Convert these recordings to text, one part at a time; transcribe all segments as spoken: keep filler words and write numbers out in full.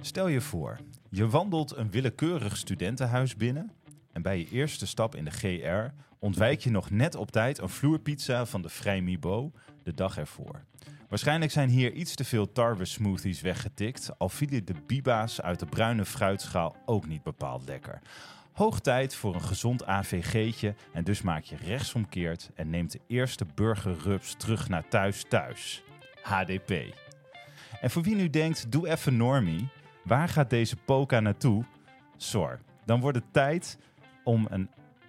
Stel je voor, je wandelt een willekeurig studentenhuis binnen en bij je eerste stap in de G R ontwijk je nog net op tijd een vloerpizza van de Vrijmibo de dag ervoor. Waarschijnlijk zijn hier iets te veel tarwe-smoothies weggetikt, al vielen de biba's uit de bruine fruitschaal ook niet bepaald lekker. Hoog tijd voor een gezond A V G'tje en dus maak je rechtsomkeert en neemt de eerste burgerrups terug naar thuis thuis. H D P. En voor wie nu denkt, doe even normie, waar gaat deze poka naartoe? Sor, dan wordt het tijd om een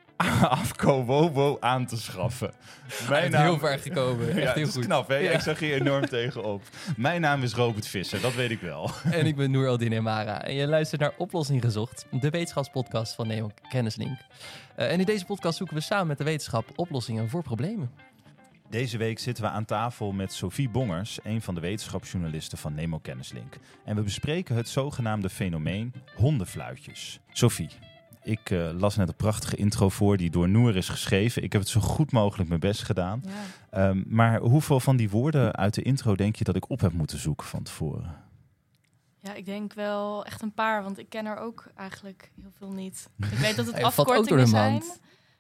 Afko Wowo aan te schaffen. Mijn naam... Heel ver gekomen. Echt ja, heel het is goed. knap, hè? Ja. Ik zag hier enorm tegenop. Mijn naam is Robert Visser, dat weet ik wel. En ik ben Noor Aldin Emara. En je luistert naar Oplossing Gezocht, de wetenschapspodcast van Nemo Kennislink. Uh, en in deze podcast zoeken we samen met de wetenschap oplossingen voor problemen. Deze week zitten we aan tafel met Sophie Bongers, een van de wetenschapsjournalisten van Nemo Kennislink. En we bespreken het zogenaamde fenomeen hondenfluitjes. Sophie, ik uh, las net een prachtige intro voor die door Noor is geschreven. Ik heb het zo goed mogelijk mijn best gedaan. Ja. Um, maar hoeveel van die woorden uit de intro denk je dat ik op heb moeten zoeken van tevoren? Ja, ik denk wel echt een paar, want ik ken er ook eigenlijk heel veel niet. Ik weet dat het Hij valt ook door afkortingen de zijn. mand.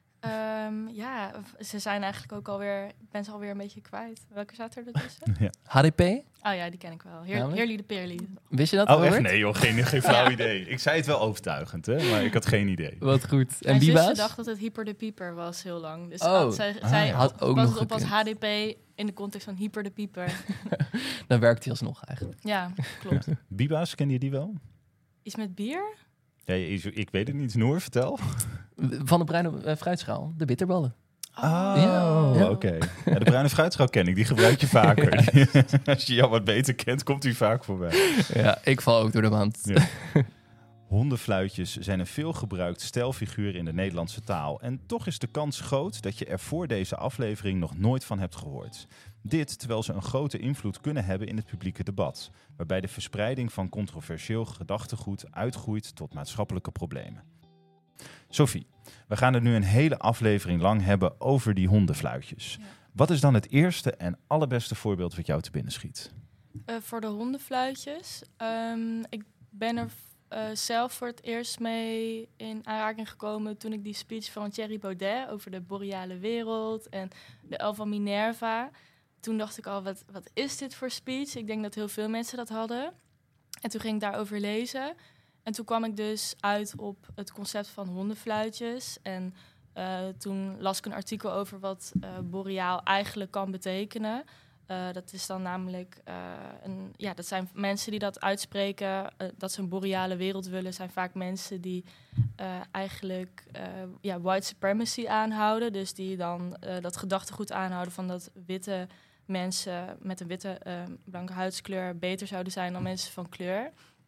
Um, ja, ze zijn eigenlijk ook alweer, ik ben ze alweer een beetje kwijt. Welke staat er ertussen? Ja. H D P? Oh ja, die ken ik wel. Heer, Namelijk? Heerly de Peerly. Wist je dat, Oh Robert? echt? Nee joh, geen, geen flauw idee. Ik zei het wel overtuigend, hè? Maar ik had geen idee. Wat goed. En Mijn zusje biba's? dacht dat het Hyper de Pieper was heel lang. Dus Oh. had, zij, Ah, zij ja. Had ook was nog het op als gekund. H D P in de context van Hyper de Pieper. Dan werkt hij alsnog eigenlijk. Ja, klopt. Biba's, ken je die wel? Iets met bier? Ja, ik, ik weet het niet. Noor, vertel. Van de bruine uh, fruitschaal, de bitterballen. Oh, Ja. oké. Okay. Ja, de bruine fruitschaal ken ik. Die gebruik je vaker. Als je jou wat beter kent, komt die vaak voorbij. Ja, ik val ook door de mand. Ja. Hondenfluitjes zijn een veelgebruikt stijlfiguur in de Nederlandse taal. En toch is de kans groot dat je er voor deze aflevering nog nooit van hebt gehoord. Dit terwijl ze een grote invloed kunnen hebben in het publieke debat, waarbij de verspreiding van controversieel gedachtegoed uitgroeit tot maatschappelijke problemen. Sophie, we gaan het nu een hele aflevering lang hebben over die hondenfluitjes. Ja. Wat is dan het eerste en allerbeste voorbeeld wat jou te binnen schiet? Uh, voor de hondenfluitjes. Um, ik ben er uh, zelf voor het eerst mee in aanraking gekomen toen ik die speech van Thierry Baudet over de boreale wereld en de elf van Minerva. Toen dacht ik al, wat, wat is dit voor speech? Ik denk dat heel veel mensen dat hadden. En toen ging ik daarover lezen. En toen kwam ik dus uit op het concept van hondenfluitjes. En uh, toen las ik een artikel over wat uh, boreaal eigenlijk kan betekenen. Uh, dat is dan namelijk, uh, een, ja, dat zijn mensen die dat uitspreken, uh, dat ze een boreale wereld willen, zijn vaak mensen die uh, eigenlijk uh, ja, white supremacy aanhouden. Dus die dan uh, dat gedachtegoed aanhouden van dat witte mensen met een witte uh, blanke huidskleur beter zouden zijn dan mensen van kleur.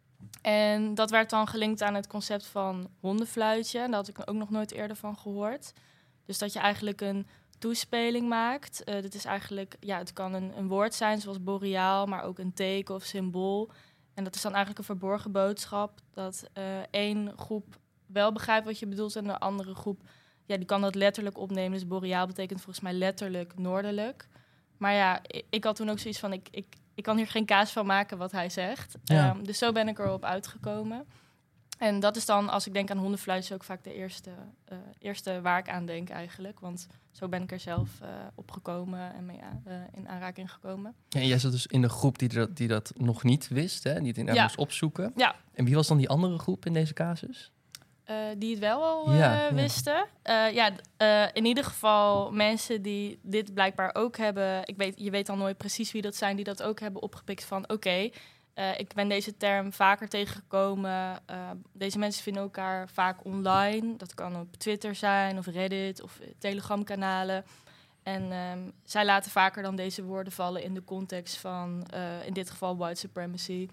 En dat werd dan gelinkt aan het concept van hondenfluitje. Daar had ik ook nog nooit eerder van gehoord. Dus dat je eigenlijk een toespeling maakt. Uh, dit is eigenlijk, ja, het kan een, een woord zijn zoals boreaal, maar ook een teken of symbool. En dat is dan eigenlijk een verborgen boodschap dat uh, één groep wel begrijpt wat je bedoelt en de andere groep, ja, die kan dat letterlijk opnemen. Dus boreaal betekent volgens mij letterlijk noordelijk. Maar ja, ik, ik had toen ook zoiets van, ik, ik, ik kan hier geen kaas van maken wat hij zegt. Ja. Um, dus zo ben ik erop uitgekomen. En dat is dan, als ik denk aan hondenfluitjes, ook vaak de eerste, uh, eerste waar ik aan denk eigenlijk. Want zo ben ik er zelf uh, op gekomen en mee uh, in aanraking gekomen. Ja, en jij zat dus in de groep die dat, die dat nog niet wist, hè? Die het inderdaad Ja. moest opzoeken. Ja. En wie was dan die andere groep in deze casus? Uh, die het wel al uh, Ja, ja. wisten. Uh, ja, uh, in ieder geval mensen die dit blijkbaar ook hebben. Ik weet, je weet dan nooit precies wie dat zijn die dat ook hebben opgepikt van oké, okay, uh, ik ben deze term vaker tegengekomen. Uh, deze mensen vinden elkaar vaak online. Dat kan op Twitter zijn of Reddit of Telegram-kanalen. En um, zij laten vaker dan deze woorden vallen in de context van uh, in dit geval white supremacy.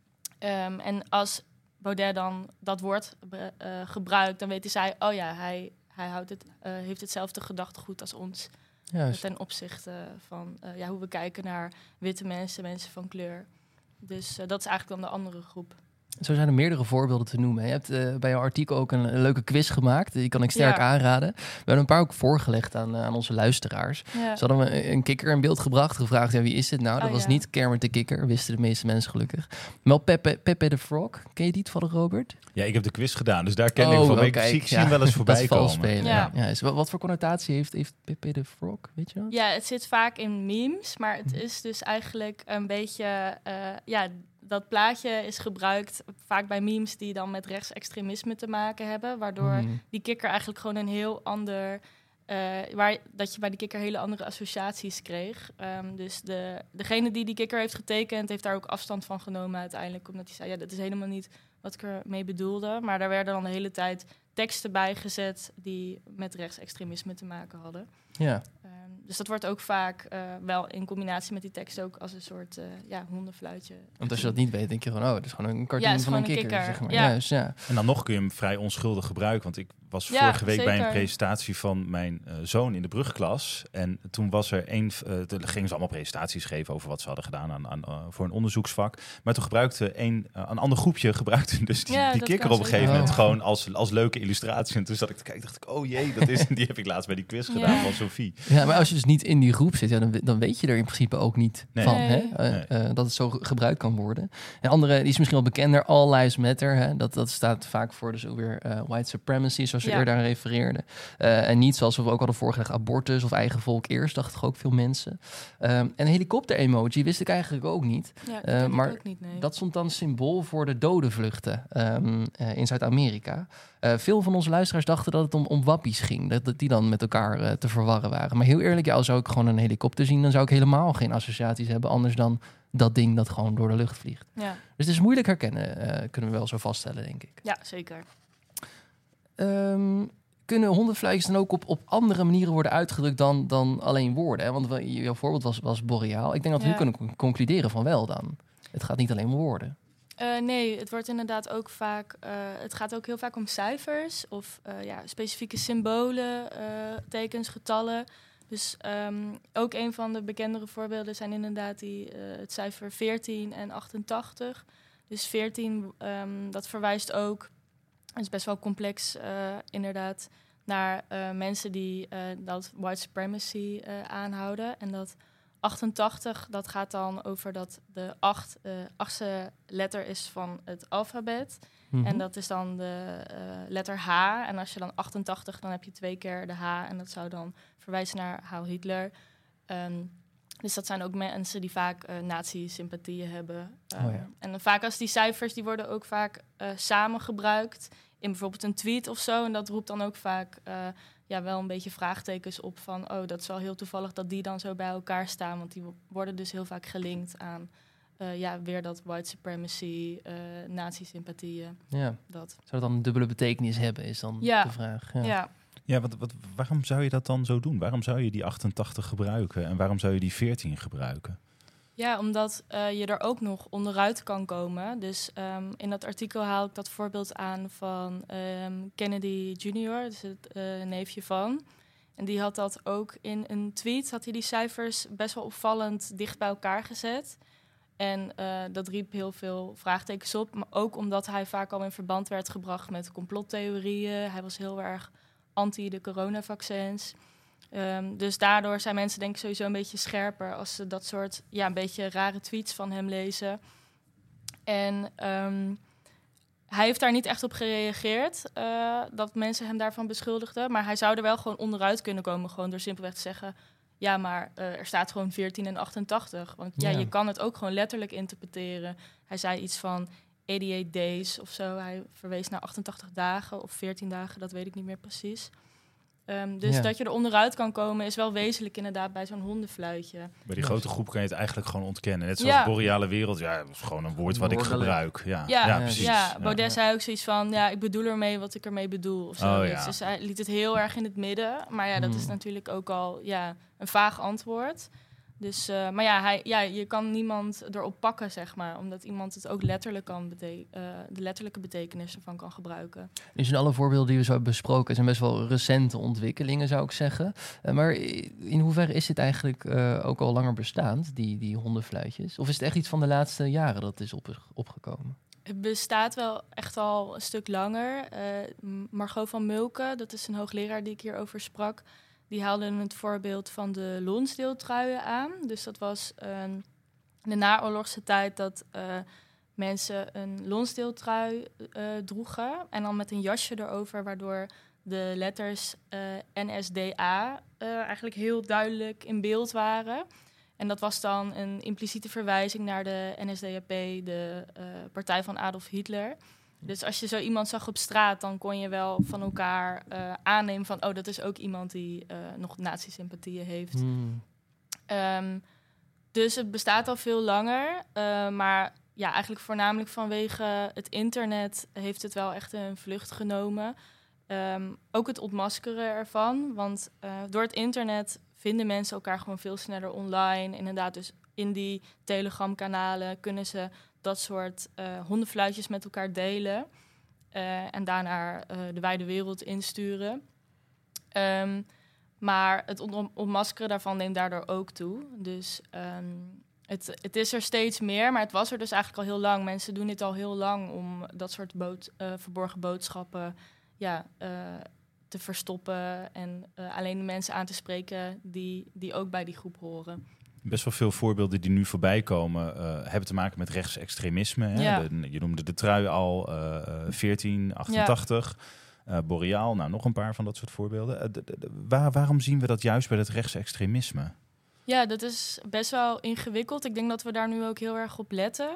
Um, en als Baudet dan dat woord uh, gebruikt, dan weten zij, oh ja, hij, hij houdt het, uh, heeft hetzelfde gedachtegoed als ons. Juist. Ten opzichte van uh, ja, hoe we kijken naar witte mensen, mensen van kleur. Dus uh, dat is eigenlijk dan de andere groep. Zo zijn er meerdere voorbeelden te noemen. Je hebt uh, bij jouw artikel ook een, een leuke quiz gemaakt. Die kan ik sterk ja. aanraden. We hebben een paar ook voorgelegd aan, uh, aan onze luisteraars. Ja. Ze hadden we een kikker in beeld gebracht. Gevraagd, ja, wie is dit nou? Dat oh, was ja. niet Kermit de Kikker. Wisten de meeste mensen gelukkig. Maar wel Pepe, Pepe the Frog. Ken je die toevallig, Robert? Ja, ik heb de quiz gedaan. Dus daar ken oh, ik van. Ik zie ja. hem wel eens voorbij komen. Dat is spelen. Ja. Ja. Ja, wat voor connotatie heeft, heeft Pepe the Frog? Weet je dat? Ja, het zit vaak in memes. Maar het is dus eigenlijk een beetje... Uh, ja, dat plaatje is gebruikt vaak bij memes die dan met rechtsextremisme te maken hebben. Waardoor mm. die kikker eigenlijk gewoon een heel ander... Uh, waar, dat je bij die kikker hele andere associaties kreeg. Um, dus de, degene die die kikker heeft getekend... heeft daar ook afstand van genomen uiteindelijk. Omdat hij zei, ja, dat is helemaal niet wat ik ermee bedoelde. Maar daar werden dan de hele tijd teksten bij gezet... die met rechtsextremisme te maken hadden. Ja. Um, dus dat wordt ook vaak uh, wel in combinatie met die tekst ook als een soort uh, ja, hondenfluitje. Want als je dat niet weet, denk je van, oh, het is gewoon een cartoon ja, van een kikker. kikker. Zeg maar. Ja. Juist, ja. En dan nog kun je hem vrij onschuldig gebruiken. Want ik was ja, vorige week zeker. bij een presentatie van mijn uh, zoon in de brugklas. En toen was er één, uh, toen gingen ze allemaal presentaties geven over wat ze hadden gedaan aan, aan, uh, voor een onderzoeksvak. Maar toen gebruikte een, uh, een ander groepje gebruikte dus die, ja, die kikker op een gegeven moment oh. gewoon als, als leuke illustratie. En toen zat ik te kijken, dacht ik, oh jee, dat is, die heb ik laatst bij die quiz gedaan ja. van Sophie. Ja, maar als je dus niet in die groep zit, ja, dan, dan weet je er in principe ook niet nee. van. Nee. Hè? Uh, nee. uh, dat het zo gebruikt kan worden. En andere, die is misschien wel bekender, All Lives Matter. Hè? Dat, dat staat vaak voor dus ook weer uh, white supremacy, zoals je ja. eerder aan refereerde. Uh, en niet zoals we ook hadden voorgelegd, abortus of eigen volk eerst, dachten ook veel mensen. Uh, en een helikopter-emoji wist ik eigenlijk ook niet. Ja, dat uh, maar ook niet, nee. dat stond dan symbool voor de dodenvluchten um, uh, in Zuid-Amerika. Uh, veel van onze luisteraars dachten dat het om, om wappies ging. Dat, dat die dan met elkaar uh, te verwarren waren. Maar heel eerlijk, ja, als zou ik gewoon een helikopter zien, dan zou ik helemaal geen associaties hebben. Anders dan dat ding dat gewoon door de lucht vliegt. Ja. Dus het is moeilijk herkennen, uh, kunnen we wel zo vaststellen, denk ik. Ja, zeker. Um, kunnen hondenfluitjes dan ook op, op andere manieren worden uitgedrukt dan, dan alleen woorden? Hè? Want we, jouw voorbeeld was, was boreaal. Ik denk dat we ja. nu kunnen concluderen van wel dan. Het gaat niet alleen om woorden. Uh, nee, het wordt inderdaad ook vaak... Uh, het gaat ook heel vaak om cijfers of uh, ja, specifieke symbolen, uh, tekens, getallen. Dus um, ook een van de bekendere voorbeelden zijn inderdaad die, uh, het cijfer veertien en achtentachtig. Dus veertien, um, dat verwijst ook... Het is best wel complex, uh, inderdaad, naar uh, mensen die uh, dat white supremacy uh, aanhouden. En dat achtentachtig, dat gaat dan over dat de acht, uh, achtste letter is van het alfabet. Mm-hmm. En dat is dan de uh, letter H. En als je dan achtentachtig, dan heb je twee keer de H. En dat zou dan verwijzen naar Heil Hitler. Um, Dus dat zijn ook mensen die vaak uh, nazi-sympathieën hebben. Uh, oh ja. En vaak als die cijfers, die worden ook vaak uh, samen gebruikt in bijvoorbeeld een tweet of zo. En dat roept dan ook vaak uh, ja, wel een beetje vraagtekens op van... oh, dat is wel heel toevallig dat die dan zo bij elkaar staan. Want die worden dus heel vaak gelinkt aan uh, ja, weer dat white supremacy, uh, nazi-sympathieën. Ja. Dat. Zou dat dan een dubbele betekenis hebben, is dan ja. de vraag. Ja, ja. Ja, wat, wat, waarom zou je dat dan zo doen? Waarom zou je die achtentachtig gebruiken en waarom zou je die veertien gebruiken? Ja, omdat uh, je er ook nog onderuit kan komen. Dus um, in dat artikel haal ik dat voorbeeld aan van um, Kennedy junior, dus het uh, neefje van. En die had dat ook in een tweet, had hij die cijfers best wel opvallend dicht bij elkaar gezet. En uh, dat riep heel veel vraagtekens op, maar ook omdat hij vaak al in verband werd gebracht met complottheorieën. Hij was heel erg anti de coronavaccins. Um, dus daardoor zijn mensen denk ik sowieso een beetje scherper als ze dat soort ja, een beetje rare tweets van hem lezen. En um, hij heeft daar niet echt op gereageerd, uh, dat mensen hem daarvan beschuldigden. Maar hij zou er wel gewoon onderuit kunnen komen, gewoon door simpelweg te zeggen... ja, maar uh, er staat gewoon veertien en achtentachtig. Want ja, ja, je kan het ook gewoon letterlijk interpreteren. Hij zei iets van achtentachtig days of zo. Hij verwees naar achtentachtig dagen of veertien dagen, dat weet ik niet meer precies. Um, dus ja. dat je er onderuit kan komen is wel wezenlijk inderdaad bij zo'n hondenfluitje. Bij die grote groep kan je het eigenlijk gewoon ontkennen. Net zoals ja. boreale wereld, ja, dat is gewoon een woord wat ik gebruik. Ja, ja, ja, precies. Ja, Baudet ja. zei ook zoiets van, ja, ik bedoel ermee wat ik ermee bedoel. Of zo. Oh, ja. Dus hij liet het heel erg in het midden. Maar ja, dat hmm. is natuurlijk ook al ja, een vaag antwoord. Dus, uh, maar ja, hij, ja, je kan niemand erop pakken, zeg maar. Omdat iemand het ook letterlijk kan bete- uh, de letterlijke betekenis ervan kan gebruiken. Dus in alle voorbeelden die we zo hebben besproken zijn best wel recente ontwikkelingen, zou ik zeggen. Uh, maar in hoeverre is dit eigenlijk uh, ook al langer bestaand, die, die hondenfluitjes? Of is het echt iets van de laatste jaren dat is op, opgekomen? Het bestaat wel echt al een stuk langer. Uh, Margot van Mulken, dat is een hoogleraar die ik hierover sprak, die haalde het voorbeeld van de Lonsdale-truien aan. Dus dat was uh, de naoorlogse tijd dat uh, mensen een Lonsdale-trui uh, droegen en dan met een jasje erover, waardoor de letters uh, N S D A uh, eigenlijk heel duidelijk in beeld waren. En dat was dan een impliciete verwijzing naar de N S D A P, de uh, partij van Adolf Hitler. Dus als je zo iemand zag op straat, dan kon je wel van elkaar uh, aannemen van, oh, dat is ook iemand die uh, nog nazi-sympathieën heeft. Hmm. Um, dus het bestaat al veel langer, uh, maar ja, eigenlijk voornamelijk vanwege het internet heeft het wel echt een vlucht genomen. Um, ook het ontmaskeren ervan, want uh, door het internet vinden mensen elkaar gewoon veel sneller online. Inderdaad, dus in die Telegram-kanalen kunnen ze dat soort uh, hondenfluitjes met elkaar delen. Uh, en daarna uh, de wijde wereld insturen. Um, maar het on- ontmaskeren daarvan neemt daardoor ook toe. Dus um, het, het is er steeds meer, maar het was er dus eigenlijk al heel lang. Mensen doen dit al heel lang om dat soort bood, uh, verborgen boodschappen ja, uh, te verstoppen en uh, alleen de mensen aan te spreken die, die ook bij die groep horen. Best wel veel voorbeelden die nu voorbij komen uh, hebben te maken met rechtsextremisme. Hè? Ja. De, je noemde de trui al, uh, veertien achtentachtig, ja. uh, Boreaal, nou nog een paar van dat soort voorbeelden. Uh, de, de, de, waar, waarom zien we dat juist bij het rechtsextremisme? Ja, dat is best wel ingewikkeld. Ik denk dat we daar nu ook heel erg op letten.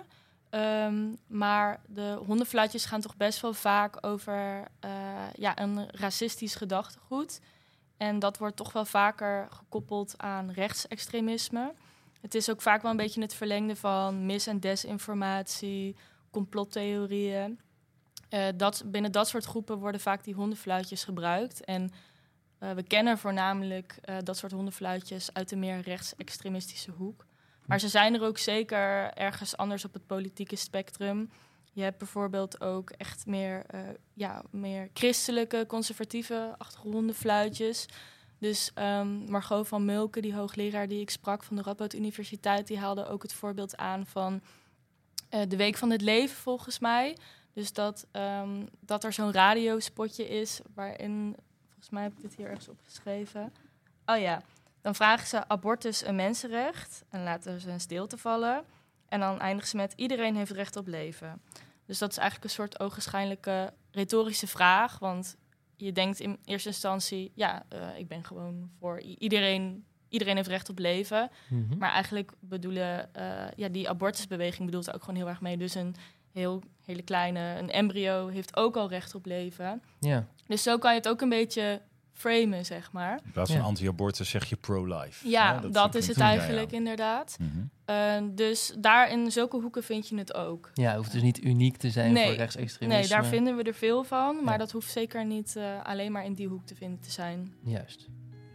Um, maar de hondenfluitjes gaan toch best wel vaak over uh, ja, een racistisch gedachtegoed. En dat wordt toch wel vaker gekoppeld aan rechtsextremisme. Het is ook vaak wel een beetje het verlengde van mis- en desinformatie, complottheorieën. Uh, dat, binnen dat soort groepen worden vaak die hondenfluitjes gebruikt. En uh, we kennen voornamelijk uh, dat soort hondenfluitjes uit de meer rechtsextremistische hoek. Maar ze zijn er ook zeker ergens anders op het politieke spectrum. Je hebt bijvoorbeeld ook echt meer, uh, ja, meer christelijke, conservatieve hondenfluitjes. Dus um, Margot van Mulken, die hoogleraar die ik sprak van de Radboud Universiteit, die haalde ook het voorbeeld aan van uh, de Week van het Leven, volgens mij. Dus dat, um, dat er zo'n radiospotje is waarin, volgens mij heb ik dit hier ergens opgeschreven. Oh ja. Dan vragen ze abortus een mensenrecht en laten ze een stilte vallen. En dan eindigen ze met iedereen heeft recht op leven. Dus dat is eigenlijk een soort ogenschijnlijke retorische vraag. Want je denkt in eerste instantie, ja, uh, ik ben gewoon voor i- iedereen, iedereen heeft recht op leven. Mm-hmm. Maar eigenlijk bedoelen, uh, ja, die abortusbeweging bedoelt er ook gewoon heel erg mee. Dus een heel, hele kleine, een embryo heeft ook al recht op leven. Ja. Dus zo kan je het ook een beetje framen, zeg maar. In plaats van Ja. anti-abortus zeg je pro-life. Ja, Hè? dat, dat is het ja, ja. eigenlijk inderdaad. Mm-hmm. Uh, dus daar in zulke hoeken vind je het ook. Ja, het hoeft dus niet uniek te zijn Nee. voor rechtsextremisme. Nee, daar vinden we er veel van. Maar Ja. dat hoeft zeker niet uh, alleen maar in die hoek te vinden te zijn. Juist.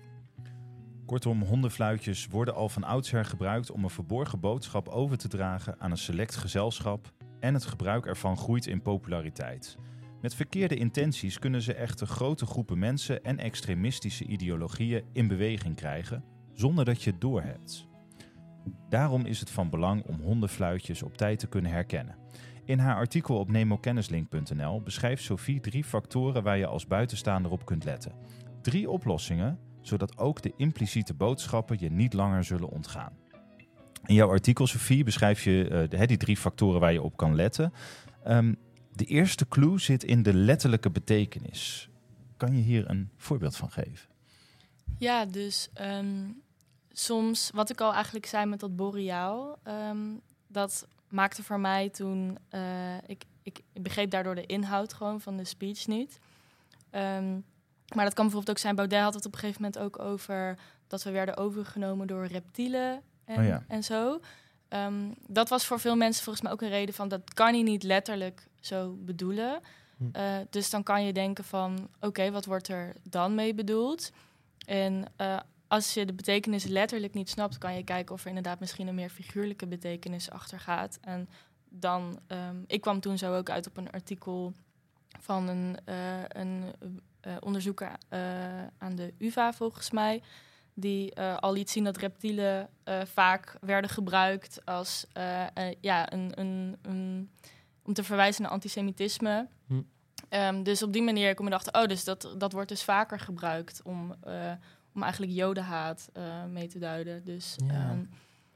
Kortom, hondenfluitjes worden al van oudsher gebruikt om een verborgen boodschap over te dragen aan een select gezelschap en het gebruik ervan groeit in populariteit. Met verkeerde intenties kunnen ze echter grote groepen mensen en extremistische ideologieën in beweging krijgen, zonder dat je het doorhebt. Daarom is het van belang om hondenfluitjes op tijd te kunnen herkennen. In haar artikel op nemokennislink punt n l beschrijft Sophie drie factoren waar je als buitenstaander op kunt letten. Drie oplossingen, zodat ook de impliciete boodschappen je niet langer zullen ontgaan. In jouw artikel, Sophie, beschrijf je uh, de, die drie factoren waar je op kan letten. Um, de eerste clue zit in de letterlijke betekenis. Kan je hier een voorbeeld van geven? Ja, dus um, soms, wat ik al eigenlijk zei met dat Boreaal, um, dat maakte voor mij toen, uh, ik, ik begreep daardoor de inhoud gewoon van de speech niet. Um, maar dat kan bijvoorbeeld ook zijn, Baudet had het op een gegeven moment ook over dat we werden overgenomen door reptielen en, oh ja. en zo. Um, dat was voor veel mensen volgens mij ook een reden van, dat kan hij niet letterlijk zo bedoelen. Hm. Uh, dus dan kan je denken van, oké, okay, wat wordt er dan mee bedoeld? En uh, als je de betekenis letterlijk niet snapt, kan je kijken of er inderdaad misschien een meer figuurlijke betekenis achter gaat. En dan, um, ik kwam toen zo ook uit op een artikel van een, uh, een uh, onderzoeker uh, aan de U vA volgens mij, die uh, al liet zien dat reptielen uh, vaak werden gebruikt als uh, uh, ja, een, een, een om te verwijzen naar antisemitisme. Hm. Um, dus op die manier kom ik dachten, oh, dus dat, dat wordt dus vaker gebruikt om, uh, om eigenlijk jodenhaat uh, mee te duiden. Dus ja. um,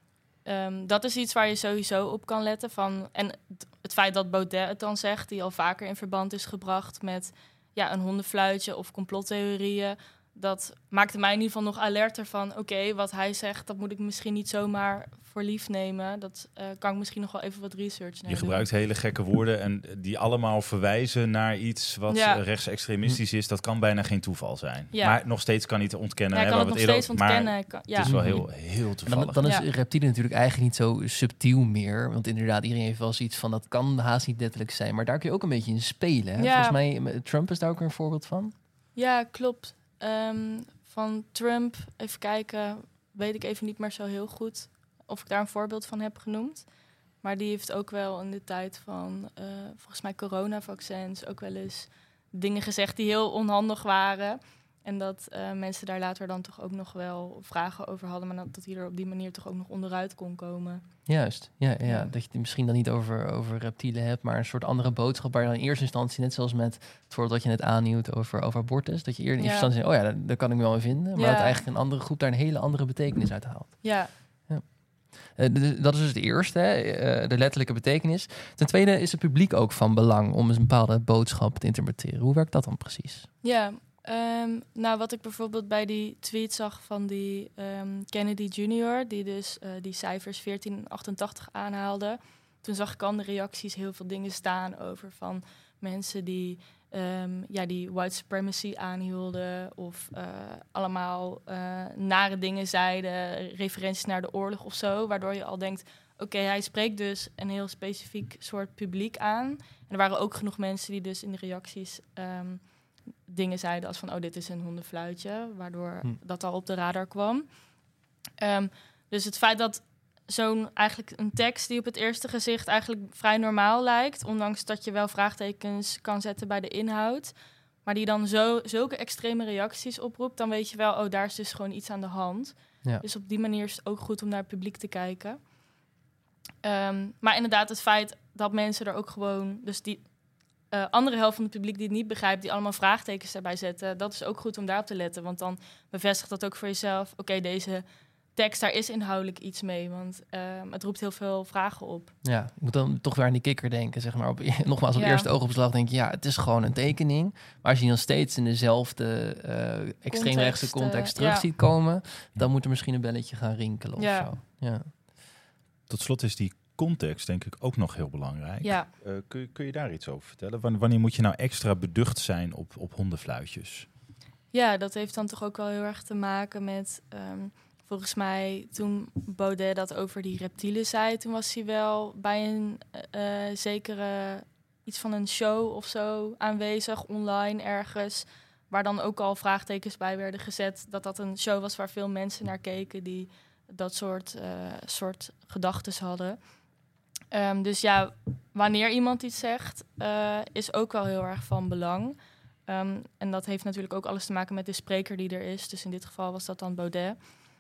um, dat is iets waar je sowieso op kan letten. Van, en t- het feit dat Baudet het dan zegt, die al vaker in verband is gebracht met ja, een hondenfluitje of complottheorieën. Dat maakte mij in ieder geval nog alerter van... oké, okay, wat hij zegt, dat moet ik misschien niet zomaar voor lief nemen. Dat uh, kan ik misschien nog wel even wat research naar Je gebruikt doen. hele gekke woorden en die allemaal verwijzen naar iets wat ja. rechtsextremistisch is. Dat kan bijna geen toeval zijn. Ja. Maar nog steeds kan niet ontkennen. Ja, hè, kan het nog steeds ook, ontkennen. Kan, ja. Het is wel heel, heel toevallig. Dan, dan is ja. reptielen natuurlijk eigenlijk niet zo subtiel meer. Want inderdaad, iedereen heeft wel zoiets van... dat kan haast niet letterlijk zijn. Maar daar kun je ook een beetje in spelen. Hè? Ja. Volgens mij, Trump is daar ook een voorbeeld van. Ja, klopt. Um, van Trump, even kijken, weet ik even niet meer zo heel goed of ik daar een voorbeeld van heb genoemd. Maar die heeft ook wel in de tijd van, uh, volgens mij coronavaccins, ook wel eens dingen gezegd die heel onhandig waren. En dat uh, mensen daar later dan toch ook nog wel vragen over hadden, maar dat, dat hij er op die manier toch ook nog onderuit kon komen. Juist, ja, ja, ja. Dat je het misschien dan niet over, over reptielen hebt, maar een soort andere boodschap waar je dan in eerste instantie, net zoals met het voorbeeld dat je net aanhield over, over abortus, dat je eerder in eerste ja. instantie zegt, oh ja, daar kan ik me wel in vinden, maar ja. dat eigenlijk een andere groep daar een hele andere betekenis uit haalt. Ja. ja. Uh, de, dat is dus het eerste, hè, uh, de letterlijke betekenis. Ten tweede is het publiek ook van belang om een bepaalde boodschap te interpreteren. Hoe werkt dat dan precies? Ja, Um, nou, wat ik bijvoorbeeld bij die tweet zag van die um, Kennedy junior, die dus uh, die cijfers veertien achtentachtig aanhaalde. Toen zag ik al de reacties heel veel dingen staan over van mensen die, um, ja, die white supremacy aanhielden of uh, allemaal uh, nare dingen zeiden, referenties naar de oorlog of zo, waardoor je al denkt, oké, okay, hij spreekt dus een heel specifiek soort publiek aan. En er waren ook genoeg mensen die dus in de reacties Um, dingen zeiden als van, oh, dit is een hondenfluitje, waardoor hm. dat al op de radar kwam. Um, dus het feit dat zo'n eigenlijk een tekst die op het eerste gezicht eigenlijk vrij normaal lijkt, ondanks dat je wel vraagtekens kan zetten bij de inhoud, maar die dan zo, zulke extreme reacties oproept, dan weet je wel, oh, daar is dus gewoon iets aan de hand. Ja. Dus op die manier is het ook goed om naar het publiek te kijken. Um, maar inderdaad, het feit dat mensen er ook gewoon, dus die Uh, andere helft van het publiek die het niet begrijpt, die allemaal vraagtekens erbij zetten, dat is ook goed om daarop te letten. Want dan bevestigt dat ook voor jezelf, oké, okay, deze tekst, daar is inhoudelijk iets mee. Want uh, het roept heel veel vragen op. Ja, ik moet dan toch weer aan die kikker denken, zeg maar. Op, nogmaals, op ja. eerste oogopslag denk je, ja, het is gewoon een tekening. Maar als je dan steeds in dezelfde uh, extreemrechtse context terug uh, ziet ja. komen, dan moet er misschien een belletje gaan rinkelen of ja. zo. Ja. Tot slot is die context denk ik ook nog heel belangrijk. Ja. Uh, kun, je, kun je daar iets over vertellen? Wanneer moet je nou extra beducht zijn op, op hondenfluitjes? Ja, dat heeft dan toch ook wel heel erg te maken met Um, volgens mij toen Baudet dat over die reptielen zei, toen was hij wel bij een uh, zekere iets van een show of zo aanwezig, online ergens, waar dan ook al vraagtekens bij werden gezet dat dat een show was waar veel mensen naar keken die dat soort, uh, soort gedachtes hadden. Um, dus ja, wanneer iemand iets zegt, uh, is ook wel heel erg van belang. Um, en dat heeft natuurlijk ook alles te maken met de spreker die er is. Dus in dit geval was dat dan Baudet.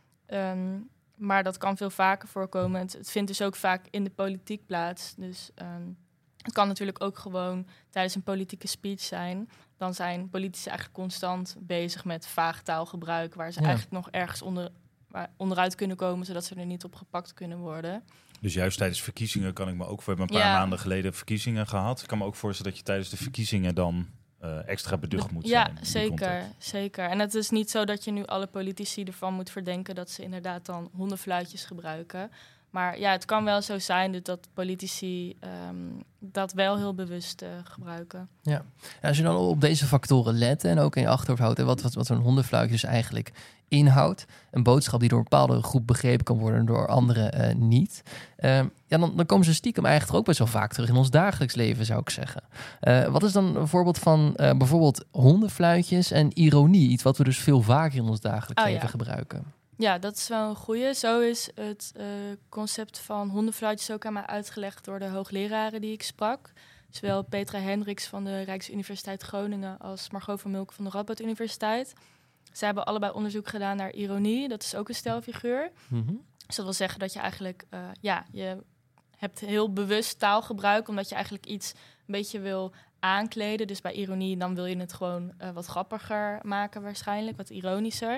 Um, maar dat kan veel vaker voorkomen. Het, het vindt dus ook vaak in de politiek plaats. Dus um, het kan natuurlijk ook gewoon tijdens een politieke speech zijn. Dan zijn politici eigenlijk constant bezig met vaag taalgebruik, waar ze ja. eigenlijk nog ergens onder, waar, onderuit kunnen komen, zodat ze er niet op gepakt kunnen worden. Dus juist tijdens verkiezingen kan ik me ook... We hebben een paar ja. maanden geleden verkiezingen gehad. Ik kan me ook voorstellen dat je tijdens de verkiezingen dan uh, extra beducht moet ja, zijn. Ja, zeker, zeker. En het is niet zo dat je nu alle politici ervan moet verdenken dat ze inderdaad dan hondenfluitjes gebruiken. Maar ja, het kan wel zo zijn dat politici um, dat wel heel bewust uh, gebruiken. Ja. En als je dan op deze factoren let en ook in je achterhoofd houdt, en wat, wat, wat zo'n hondenfluitje dus eigenlijk inhoudt, een boodschap die door een bepaalde groep begrepen kan worden, door anderen uh, niet, uh, ja, dan, dan komen ze stiekem eigenlijk ook best wel vaak terug in ons dagelijks leven, zou ik zeggen. Uh, wat is dan een voorbeeld van uh, bijvoorbeeld hondenfluitjes en ironie? Iets wat we dus veel vaker in ons dagelijks oh, leven ja. gebruiken. Ja, dat is wel een goeie. Zo is het uh, concept van hondenfluitjes ook aan mij uitgelegd door de hoogleraren die ik sprak. Zowel Petra Hendricks van de Rijksuniversiteit Groningen als Margot van Mulken van de Radboud Universiteit. Zij hebben allebei onderzoek gedaan naar ironie. Dat is ook een stelfiguur. Mm-hmm. Dus dat wil zeggen dat je eigenlijk uh, ja, je hebt heel bewust taalgebruik, omdat je eigenlijk iets een beetje wil aankleden. Dus bij ironie, dan wil je het gewoon uh, wat grappiger maken waarschijnlijk, wat ironischer.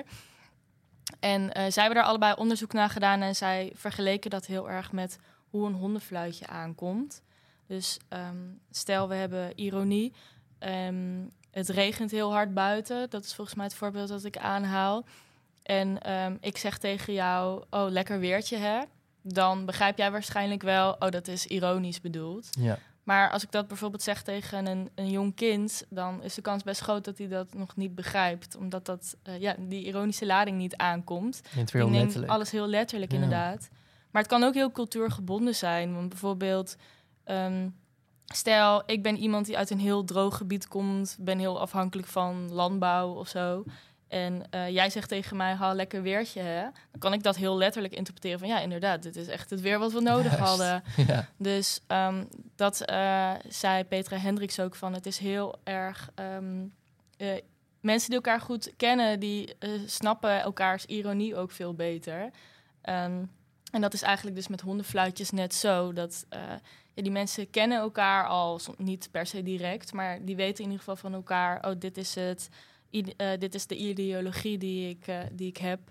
En uh, zij hebben daar allebei onderzoek naar gedaan en zij vergeleken dat heel erg met hoe een hondenfluitje aankomt. Dus um, stel, we hebben ironie. Um, het regent heel hard buiten. Dat is volgens mij het voorbeeld dat ik aanhaal. En um, ik zeg tegen jou, oh, lekker weertje, hè? Dan begrijp jij waarschijnlijk wel, oh, dat is ironisch bedoeld. Ja. Maar als ik dat bijvoorbeeld zeg tegen een, een jong kind, dan is de kans best groot dat hij dat nog niet begrijpt. Omdat dat, uh, ja, die ironische lading niet aankomt. Het weer ik neem letterlijk. alles heel letterlijk, ja. inderdaad. Maar het kan ook heel cultuurgebonden zijn. Want bijvoorbeeld, um, stel, ik ben iemand die uit een heel droog gebied komt, ben heel afhankelijk van landbouw of zo. En uh, jij zegt tegen mij, ha, lekker weertje, hè? Dan kan ik dat heel letterlijk interpreteren van, ja, inderdaad, dit is echt het weer wat we nodig Juist. hadden. Ja. Dus um, dat uh, zei Petra Hendricks ook van, het is heel erg... Um, uh, mensen die elkaar goed kennen, die uh, snappen elkaars ironie ook veel beter. Um, en dat is eigenlijk dus met hondenfluitjes net zo, dat... Uh, ja, die mensen kennen elkaar al, niet per se direct, maar die weten in ieder geval van elkaar, oh, dit is het... I- uh, dit is de ideologie die ik, uh, die ik heb.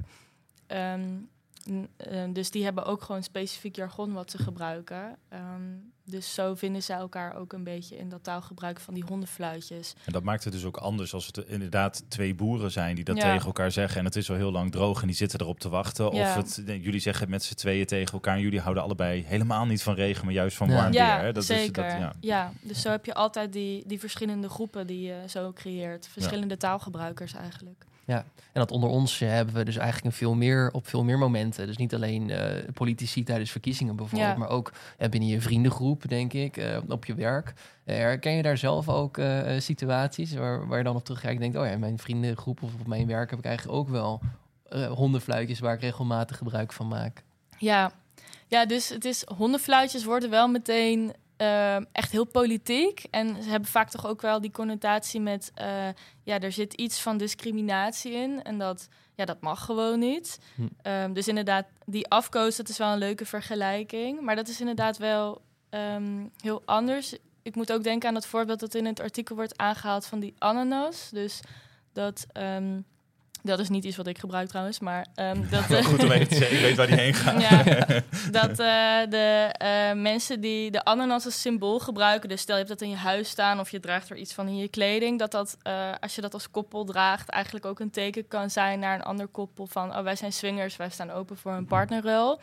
Um, n- uh, dus die hebben ook gewoon specifiek jargon wat ze gebruiken. Um, dus zo vinden zij elkaar ook een beetje in dat taalgebruik van die hondenfluitjes. En dat maakt het dus ook anders als het inderdaad twee boeren zijn die dat Ja. tegen elkaar zeggen. En het is al heel lang droog en die zitten erop te wachten. Ja. Of het, jullie zeggen het met z'n tweeën tegen elkaar en jullie houden allebei helemaal niet van regen, maar juist van Ja. warm Ja, weer. Hè? Dat zeker. Is, dat, ja. ja, dus zo heb je altijd die, die verschillende groepen die je zo creëert. Verschillende ja. taalgebruikers eigenlijk. Ja, en dat onder ons uh, hebben we dus eigenlijk een veel meer, op veel meer momenten. Dus niet alleen uh, politici tijdens verkiezingen bijvoorbeeld, ja. maar ook uh, binnen je vriendengroep, denk ik, uh, op je werk. Uh, herken je daar zelf ook uh, situaties waar, waar je dan op terugkijkt en denkt, oh ja, in mijn vriendengroep of op mijn werk heb ik eigenlijk ook wel uh, hondenfluitjes waar ik regelmatig gebruik van maak. Ja, ja, dus het is, hondenfluitjes worden wel meteen... Uh, echt heel politiek. En ze hebben vaak toch ook wel die connotatie met... Uh, ja, er zit iets van discriminatie in. En dat, ja, dat mag gewoon niet. Hm. Um, dus inderdaad, die afkoos, dat is wel een leuke vergelijking. Maar dat is inderdaad wel um, heel anders. Ik moet ook denken aan het voorbeeld dat in het artikel wordt aangehaald van die ananas. Dus dat... Um, Dat is niet iets wat ik gebruik trouwens, maar... Um, dat, uh, goed om even te zeggen, ik weet waar die heen gaat. Ja, dat uh, de uh, mensen die de ananas als symbool gebruiken... dus stel je hebt dat in je huis staan of je draagt er iets van in je kleding... dat dat, uh, als je dat als koppel draagt, eigenlijk ook een teken kan zijn naar een ander koppel... van, oh, wij zijn swingers, wij staan open voor een partnerruil.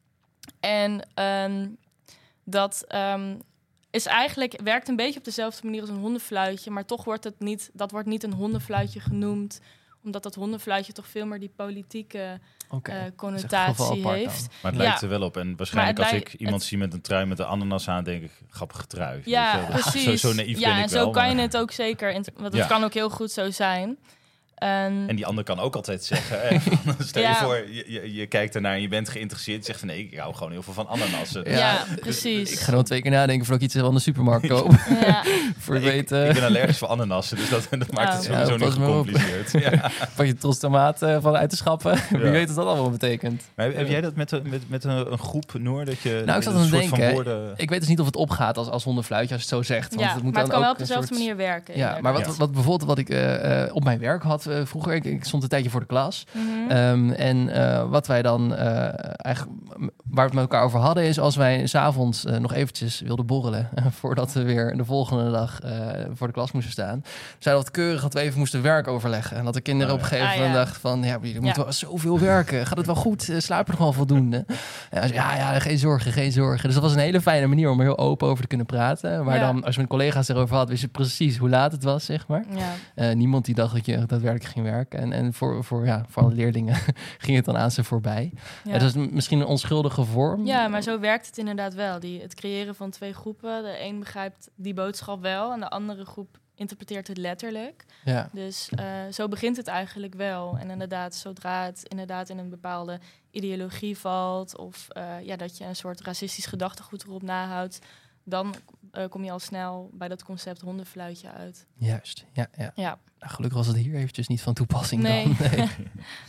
En um, dat... Um, is eigenlijk, werkt een beetje op dezelfde manier als een hondenfluitje... maar toch wordt het niet, dat wordt niet een hondenfluitje genoemd... omdat dat hondenfluitje toch veel meer die politieke okay. uh, connotatie heeft. Dan. Maar het ja. lijkt er wel op. En waarschijnlijk als ik iemand het... zie met een trui met een ananas aan... denk ik, grappige trui. Ja, weet je? precies. Zo, zo naïef ja, ben ik en zo wel, kan maar... je het ook zeker. Want het ja. kan ook heel goed zo zijn. Um, en die ander kan ook altijd zeggen... Hè, stel je ja. voor, je, je, je kijkt ernaar en je bent geïnteresseerd. Je zegt, nee, ik hou gewoon heel veel van ananassen. Ja, ja precies. Dus, ik ga nog twee keer nadenken voordat ik iets van de supermarkt koop. Ja. voor ik, weet, uh... ik ben allergisch voor ananassen, dus dat, dat maakt het sowieso ja, niet gecompliceerd. Ja. Pak je trots tomaat uh, van uit te schappen. Ja. Wie weet wat dat allemaal betekent. Maar heb, heb jij dat met, met, met een, een groep, Noor? Dat je nou, ik zat aan het denken. Woorden... Ik weet dus niet of het opgaat als, als hondenfluitje, als je het zo zegt. Want ja, het moet maar dan het kan ook wel op dezelfde soort... manier werken. Ja, maar wat, wat, wat bijvoorbeeld wat ik uh, uh, op mijn werk had uh, vroeger... Ik, ik stond een tijdje voor de klas. Mm-hmm. Um, en uh, wat wij dan uh, eigenlijk... Waar we het met elkaar over hadden is... als wij 's avonds uh, nog eventjes wilden borrelen... Uh, voordat we weer de volgende dag uh, voor de klas moesten staan... zeiden we wat keurig dat we even moesten werk overleggen. En dat de kinderen oh, ja. op een gegeven moment ah, ja. dachten van... ja, jullie moeten ja. wel zoveel werken. Gaat het wel goed? Uh, slaap je nog wel voldoende? En zei, ja, ja, geen zorgen, geen zorgen. Dus dat was een hele fijne manier om er heel open over te kunnen praten. Maar ja. dan, als je met collega's erover had... wist je precies hoe laat het was, zeg maar. Ja. Uh, niemand die dacht dat je daadwerkelijk ging werken. En, en voor, voor, ja, voor alle leerlingen ging het dan aan ze voorbij. Ja. Het is misschien een onschuldige vorm. Ja, maar zo werkt het inderdaad wel. Die, het creëren van twee groepen. De een begrijpt die boodschap wel en de andere groep interpreteert het letterlijk. Ja. Dus uh, zo begint het eigenlijk wel. En inderdaad, zodra het inderdaad in een bepaalde ideologie valt... of uh, ja, dat je een soort racistisch gedachtegoed erop nahoudt... dan uh, kom je al snel bij dat concept hondenfluitje uit. Juist, ja. ja. ja. Nou, gelukkig was het hier eventjes niet van toepassing nee. dan. Nee.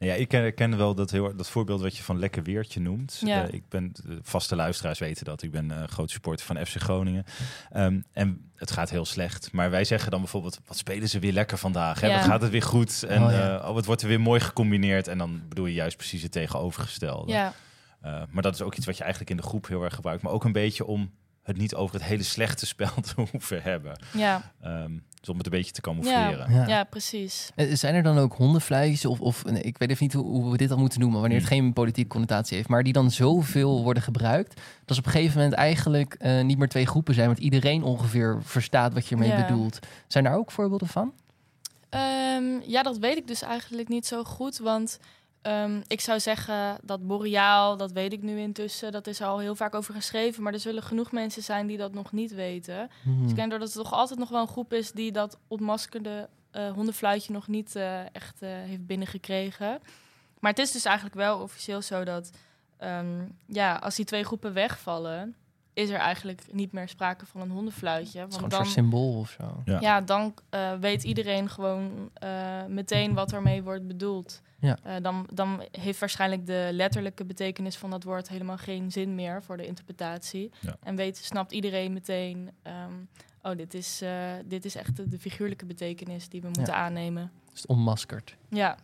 Ja, ik ken, ken wel dat, heel, dat voorbeeld wat je van Lekker Weertje noemt. Ja. Uh, ik ben, de vaste luisteraars weten dat. Ik ben uh, groot supporter van F C Groningen. Um, en het gaat heel slecht. Maar wij zeggen dan bijvoorbeeld, wat spelen ze weer lekker vandaag? Hè? Ja. Wat gaat het weer goed? En oh, ja. uh, oh, het wordt er weer mooi gecombineerd. En dan bedoel je juist precies het tegenovergestelde. Ja. Uh, maar dat is ook iets wat je eigenlijk in de groep heel erg gebruikt. Maar ook een beetje om het niet over het hele slechte spel te hoeven hebben. Ja. Um, dus om het een beetje te camoufleren. Ja. Ja, precies. Zijn er dan ook hondenfluitjes of, of nee, ik weet even niet hoe, hoe we dit al moeten noemen, wanneer het geen politieke connotatie heeft, maar die dan zoveel worden gebruikt, dat op een gegeven moment eigenlijk uh, niet meer twee groepen zijn, want iedereen ongeveer verstaat wat je ermee Ja. bedoelt. Zijn daar ook voorbeelden van? Um, ja, dat weet ik dus eigenlijk niet zo goed, want um, ik zou zeggen dat boreaal, dat weet ik nu intussen, dat is al heel vaak over geschreven, maar er zullen genoeg mensen zijn die dat nog niet weten. Hmm. Dus ik denk dat het toch altijd nog wel een groep is die dat ontmaskerde uh, hondenfluitje nog niet uh, echt uh, heeft binnengekregen. Maar het is dus eigenlijk wel officieel zo dat um, ja, als die twee groepen wegvallen, is er eigenlijk niet meer sprake van een hondenfluitje. Het is Want gewoon een dan, soort symbool of zo. Ja. ja, dan uh, weet iedereen gewoon uh, meteen wat ermee wordt bedoeld. Ja. Uh, dan, dan heeft waarschijnlijk de letterlijke betekenis van dat woord helemaal geen zin meer voor de interpretatie. Ja. En weet, snapt iedereen meteen, um, oh, dit is, uh, dit is echt de, de figuurlijke betekenis die we moeten Ja. aannemen. Het is onmaskerd. Ja.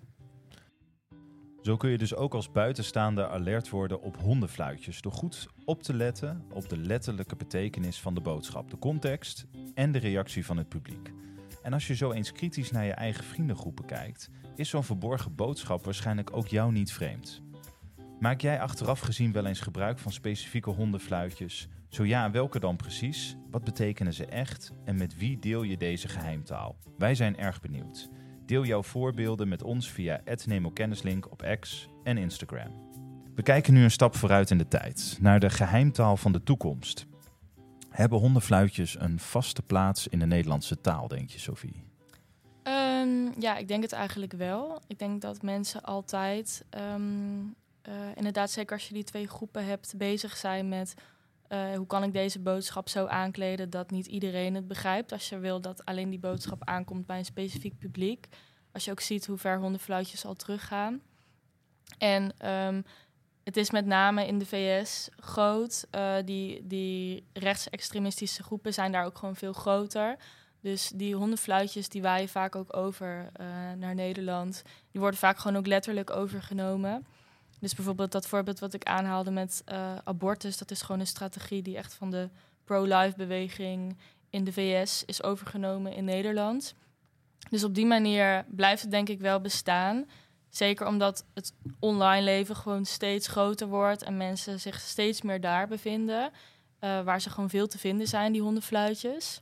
Zo kun je dus ook als buitenstaander alert worden op hondenfluitjes door goed op te letten op de letterlijke betekenis van de boodschap, de context en de reactie van het publiek. En als je zo eens kritisch naar je eigen vriendengroepen kijkt, is zo'n verborgen boodschap waarschijnlijk ook jou niet vreemd. Maak jij achteraf gezien wel eens gebruik van specifieke hondenfluitjes? Zo ja, welke dan precies? Wat betekenen ze echt? En met wie deel je deze geheimtaal? Wij zijn erg benieuwd. Deel jouw voorbeelden met ons via at nemokennislink op X en Instagram. We kijken nu een stap vooruit in de tijd, naar de geheimtaal van de toekomst. Hebben hondenfluitjes een vaste plaats in de Nederlandse taal, denk je, Sophie? Um, ja, ik denk het eigenlijk wel. Ik denk dat mensen altijd, um, uh, inderdaad zeker als je die twee groepen hebt, bezig zijn met uh, hoe kan ik deze boodschap zo aankleden dat niet iedereen het begrijpt. Als je wil dat alleen die boodschap aankomt bij een specifiek publiek. Als je ook ziet hoe ver hondenfluitjes al teruggaan. En um, het is met name in de V S groot. Uh, die, die rechtsextremistische groepen zijn daar ook gewoon veel groter. Dus die hondenfluitjes die waaien vaak ook over uh, naar Nederland. Die worden vaak gewoon ook letterlijk overgenomen. Dus bijvoorbeeld dat voorbeeld wat ik aanhaalde met uh, abortus. Dat is gewoon een strategie die echt van de pro-life beweging in de V S is overgenomen in Nederland. Dus op die manier blijft het denk ik wel bestaan. Zeker omdat het online leven gewoon steeds groter wordt en mensen zich steeds meer daar bevinden. Uh, waar ze gewoon veel te vinden zijn, die hondenfluitjes.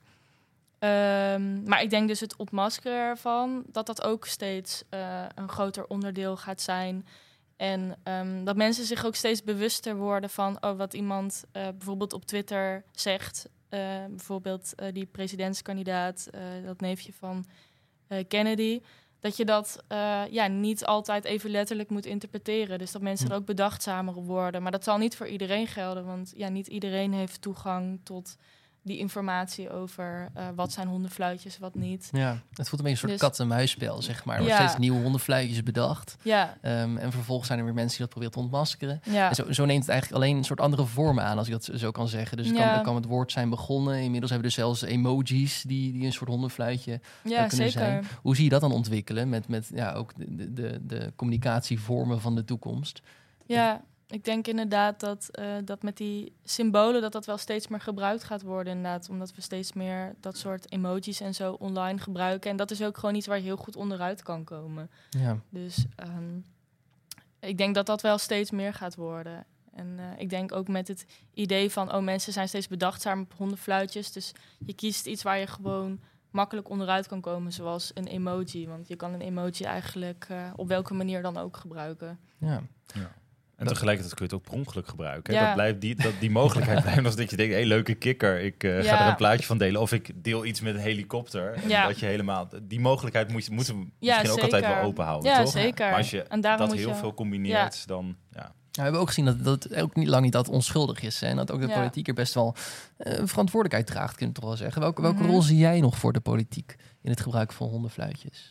Um, maar ik denk dus het ontmaskeren ervan, dat dat ook steeds uh, een groter onderdeel gaat zijn. En um, dat mensen zich ook steeds bewuster worden van oh, wat iemand uh, bijvoorbeeld op Twitter zegt. Uh, bijvoorbeeld uh, die presidentskandidaat, uh, dat neefje van uh, Kennedy. Dat je dat uh, ja, niet altijd even letterlijk moet interpreteren. Dus dat mensen Hm. er ook bedachtzamer worden. Maar dat zal niet voor iedereen gelden. Want ja, niet iedereen heeft toegang tot die informatie over uh, wat zijn hondenfluitjes, wat niet. Ja, het voelt een beetje een soort Dus- kat-en-muisspel, zeg maar. Er worden Ja. steeds nieuwe hondenfluitjes bedacht. Ja, Um, en vervolgens zijn er weer mensen die dat proberen te ontmaskeren. ja. En zo, zo neemt het eigenlijk alleen een soort andere vormen aan, als ik dat zo kan zeggen. Dus het kan, Ja. het kan het woord zijn begonnen. Inmiddels hebben we dus zelfs emojis die, die een soort hondenfluitje ja uh, kunnen zeker. zijn. Hoe zie je dat dan ontwikkelen met, met ja, ook de, de, de communicatievormen van de toekomst? Ja, ik denk inderdaad dat, uh, dat met die symbolen dat dat wel steeds meer gebruikt gaat worden. Inderdaad, omdat we steeds meer dat soort emojis en zo online gebruiken. En dat is ook gewoon iets waar je heel goed onderuit kan komen. Ja. Dus um, ik denk dat dat wel steeds meer gaat worden. En uh, ik denk ook met het idee van, oh, mensen zijn steeds bedachtzaam op hondenfluitjes. Dus je kiest iets waar je gewoon makkelijk onderuit kan komen, zoals een emoji. Want je kan een emoji eigenlijk uh, op welke manier dan ook gebruiken. Ja. En tegelijkertijd kun je het ook per ongeluk gebruiken. Hè? Ja. Dat blijft die, dat, die mogelijkheid blijft als dat je denkt, hé, hey, leuke kikker, ik uh, Ja. ga er een plaatje van delen. Of ik deel iets met een helikopter. En Ja. dat je helemaal, die mogelijkheid moet je, moeten we Ja, misschien ook altijd zeker. wel open houden, Ja, toch? zeker. Maar als je En daarom dat moet heel je- veel combineert, dan ja. Nou, we hebben ook gezien dat dat het ook niet lang niet dat onschuldig is. Hè? En dat ook de Ja. politiek er best wel uh, verantwoordelijkheid draagt, kun je toch wel zeggen. Welke, welke Mhm. rol zie jij nog voor de politiek in het gebruik van hondenfluitjes?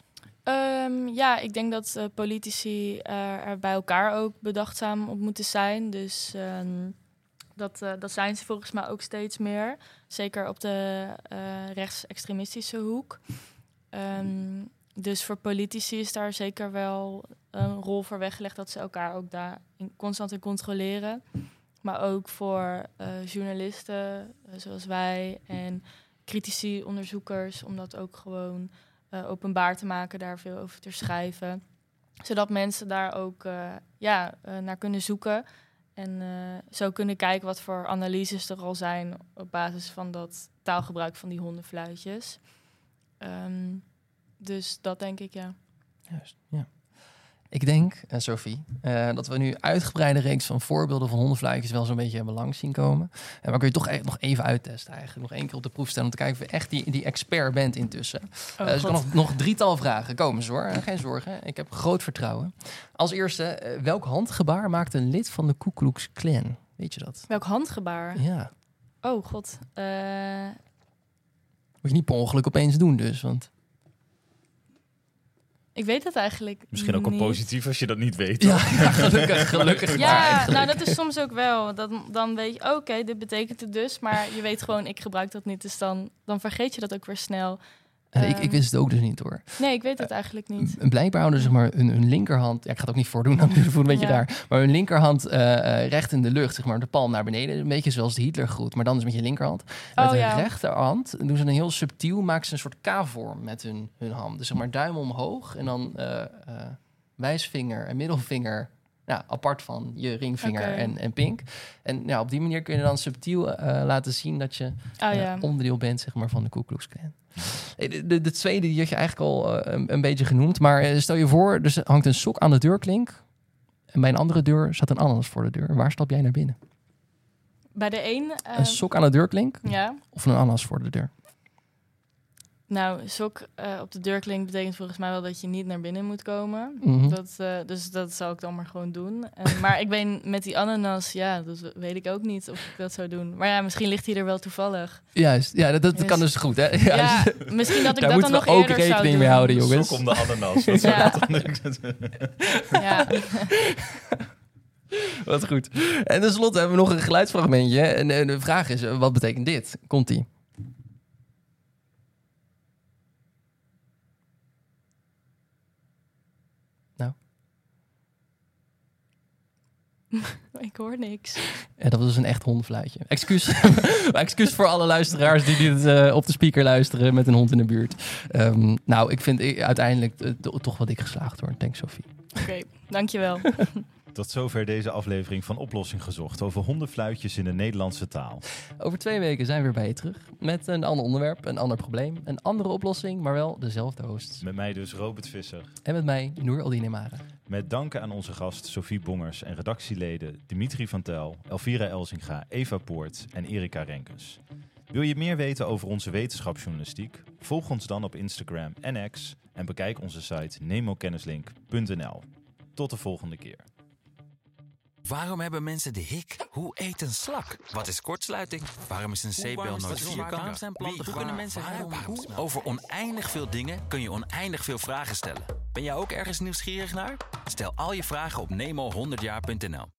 Um, ja, ik denk dat uh, politici uh, er bij elkaar ook bedachtzaam op moeten zijn. Dus um, dat, uh, dat zijn ze volgens mij ook steeds meer. Zeker op de uh, rechtsextremistische hoek. Um, dus voor politici is daar zeker wel een rol voor weggelegd... dat ze elkaar ook daar in, constant in controleren. Maar ook voor uh, journalisten uh, zoals wij en critici, onderzoekers... om dat ook gewoon uh, openbaar te maken, daar veel over te schrijven. Zodat mensen daar ook uh, ja, uh, naar kunnen zoeken... en uh, zo kunnen kijken wat voor analyses er al zijn... op basis van dat taalgebruik van die hondenfluitjes. Um, dus dat denk ik, ja. Juist, ja. Ik denk, uh, Sophie, uh, dat we nu uitgebreide reeks van voorbeelden van hondenfluitjes wel zo'n beetje hebben langs zien komen. En maar kun je toch echt nog even uittesten eigenlijk. Nog één keer op de proef stellen om te kijken of je echt die, die expert bent intussen. Oh, uh, dus ik kan nog, nog drietal vragen. Komen ze hoor, geen zorgen. Ik heb groot vertrouwen. Als eerste, uh, welk handgebaar maakt een lid van de Ku Klux Klan? Weet je dat? Welk handgebaar? Ja. Oh god. Uh... Moet je niet per ongeluk opeens doen dus, want... Ik weet het eigenlijk Misschien ook niet. al positief als je dat niet weet. Ja, ja, gelukkig, gelukkig. Ja, nou dat is soms ook wel. Dan, dan weet je, oké, okay, dit betekent het dus. Maar je weet gewoon, ik gebruik dat niet. Dus dan, dan vergeet je dat ook weer snel. Uh, ik, ik wist het ook dus niet hoor. Nee, ik weet het uh, eigenlijk niet. Uh, blijkbaar houden zeg maar hun, hun linkerhand... Ja, ik ga het ook niet voordoen, dan voelt het een beetje ja. raar. Maar hun linkerhand uh, uh, recht in de lucht, zeg maar, de palm naar beneden. Een beetje zoals de Hitlergroet, maar dan is met je linkerhand. En met oh, de ja. rechterhand doen ze een heel subtiel... maken ze een soort K-vorm met hun, hun hand. Dus zeg maar duim omhoog en dan uh, uh, wijsvinger en middelvinger... Ja, apart van je ringvinger okay. en, en pink. En ja, op die manier kun je dan subtiel uh, laten zien... dat je oh, uh, ja. onderdeel bent zeg maar, van de Ku Klux Klan. De, de, de tweede die had je eigenlijk al uh, een, een beetje genoemd. Maar uh, stel je voor, er hangt een sok aan de deurklink. En bij een andere deur staat een ananas voor de deur. Waar stap jij naar binnen? Bij de een... Uh... Een sok aan de deurklink? Ja. Of een ananas voor de deur? Nou, sok uh, op de deurklink betekent volgens mij wel dat je niet naar binnen moet komen. Mm-hmm. Dat, uh, dus dat zal ik dan maar gewoon doen. En, maar ik weet met die ananas, ja, dat weet ik ook niet of ik dat zou doen. Maar ja, misschien ligt hij er wel toevallig. Juist, ja, dat, dat dus, kan dus goed, hè? Ja, ja misschien dat ik daar dat dan nog eerder zou doen. Daar moeten we ook rekening mee houden, jongens. Sok om de ananas. Dat ja. ja. Wat goed. En tenslotte hebben we nog een geluidsfragmentje. En, en de vraag is, wat betekent dit? Komt-ie? Ik hoor niks. Ja, dat was dus een echt hondenfluitje. Excuus, excuus voor alle luisteraars die dit uh, op de speaker luisteren met een hond in de buurt. Um, nou, ik vind ik, uiteindelijk uh, to- toch wat ik geslaagd hoor. Thanks, Sophie. Oké, okay, dankjewel. Tot zover deze aflevering van Oplossing Gezocht over hondenfluitjes in de Nederlandse taal. Over twee weken zijn we weer bij je terug met een ander onderwerp, een ander probleem, een andere oplossing, maar wel dezelfde hosts. Met mij dus Robert Visser. En met mij Noor Aldine Mara. Met danken aan onze gast Sophie Bongers en redactieleden Dimitri van Tel, Elvira Elzinga, Eva Poort en Erika Renkens. Wil je meer weten over onze wetenschapsjournalistiek? Volg ons dan op Instagram en X en bekijk onze site nemokennislink punt n l. Tot de volgende keer. Waarom hebben mensen de hik? Hoe eet een slak? Wat is kortsluiting? Waarom is een zeepbel nooit vierkant? Waarom zijn planten Hoe kunnen mensen waarom? Over oneindig veel dingen kun je oneindig veel vragen stellen. Ben jij ook ergens nieuwsgierig naar? Stel al je vragen op nemo honderd jaar punt n l.